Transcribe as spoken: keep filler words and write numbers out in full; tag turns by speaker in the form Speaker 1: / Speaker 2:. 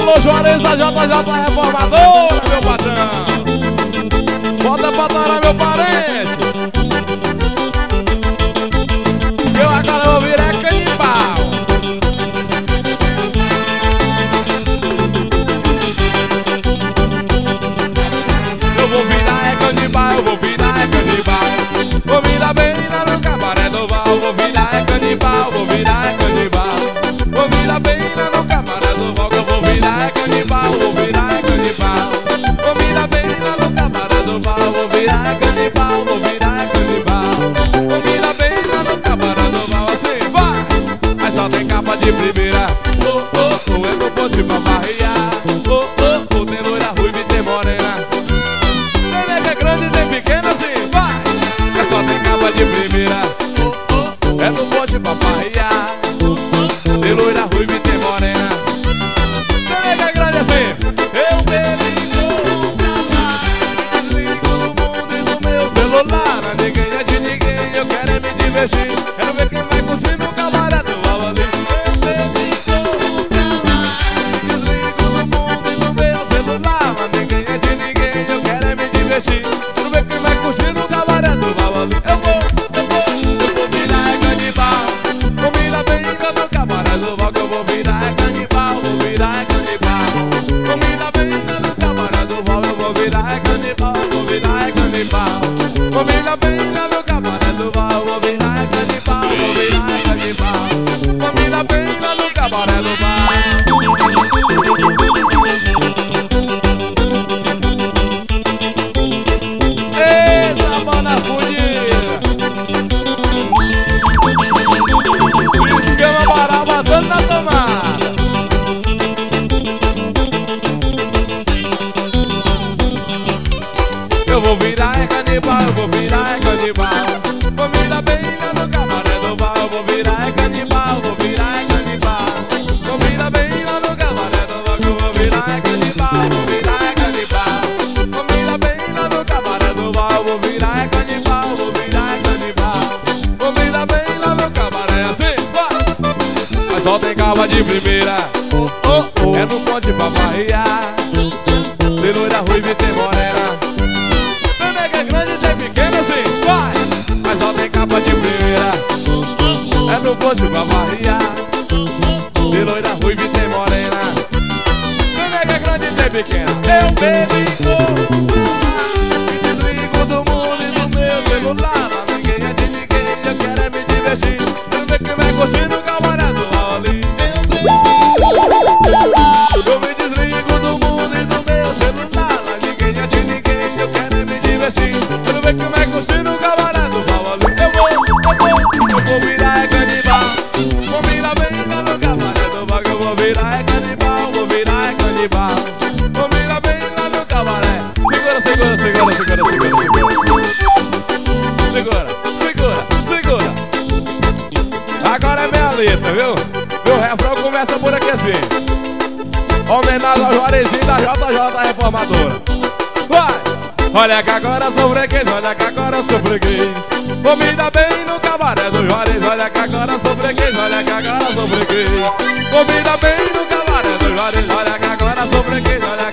Speaker 1: Alô, Juarez da J J Reformadora, meu patrão. Bota pra torar, meu parente. Eu agora vou virar canibal. Eu vou virar é canibal, eu vou virar é canibal. Vou virar bem lá no cabaré do Val. Vou virar é canibal, vou virar é canibal. Vou virar bem lá no cabaré do Val. Eu vou virar é canibal, vou virar é canibal. Vou virar bem lá no cabaré do Val. Vou virar é canibal, vou virar é canibal. Vou virar bem lá no cabaré do Val. Assim, vai! Mas só tem capa de primeira. Oh, oh, oh, é no ponte pra barrear. Oh, oh, oh, tem loira ruiva e tem morena. Tem nega grande e tem pequena, assim, vai! Mas só tem capa de primeira. Oh, oh, oh, é no ponte pra barrear. Oh, oh, oh, tem loira ruiva e tem morena. Tem nega grande, assim. Eu bebi celular, ninguém é de ninguém, eu quero é me divertir. Quero ver quem vai conseguir no cabaré do Val ali. Eu bebi como calar, desligo do mundo e no meu celular. Mas ninguém é de ninguém, eu quero é me divertir. Quero ver quem vai conseguir no cabaré do Val ali. Eu vou, eu vou, eu vou virar é canibal. Vou virar bem no cabaré do Val, que eu vou virar é canibal. Vou virar é canibal. Vou virar bem no cabaré do Val, eu vou virar é canibal. Vou virar é canibal. Vou virar bem lá no cabaré do Val. Vou virar é canibal, vou virar é canibal. Vou virar bem lá no cabaré do Val. Eita, mana fudida. Esquema baraba dando na tomada. Eu vou virar é canibal, eu vou virar é canibal. Vou virar bem lá no cabaré do Val. Vou virar é canibal, vou virar é canibal. Vou virar bem lá no cabaré do Val. Eu vou virar é canibal, vou virar é canibal. Vou virar bem lá no cabaré do Val. Vou virar é canibal, vou virar é canibal. Vou virar bem lá no cabaré, assim, vai! Mas só tem cava de primeira. Oh, oh, oh. É no ponte pra barrear. Tem loira ruiva e tem morena. Tem nega grande e tem pequena, assim, vai! Mas só tem capa de primeira. É no ponte pra barrear. Tem loira ruiva e tem morena. Tem nega grande e tem pequena. Eu bebi como me desligo do mundo e do meu celular. Mas ninguém é de ninguém, eu quero é me divertir. Quero ver quem vai curtir no cabaré do Val ali. Eu me desligo do mundo e do meu celular. Mas ninguém é de ninguém, eu quero é me divertir. Quero ver quem vai curtir no cabaré do Val ali. Eu vou, eu vou, eu vou virar é canibal. Vou virar bem lá no cabaré do Val. Eu vou virar é canibal, vou virar é canibal. Vou virar bem lá no cabaré. Segura, segura, segura, segura, segura, segura. Segura, segura, segura. Agora é minha letra, viu? Meu refrão começa por aqui assim. Homenagem ao Juarezinho da J J Reformadora. Vai! Olha que agora sou freguês, olha que agora sou freguês. Vou me dar bem no cabaré do Juarez. Olha que agora sou freguês, olha que agora sou freguês. Vou me dar bem no cabaré do Juarez. Olha que agora sou freguês, olha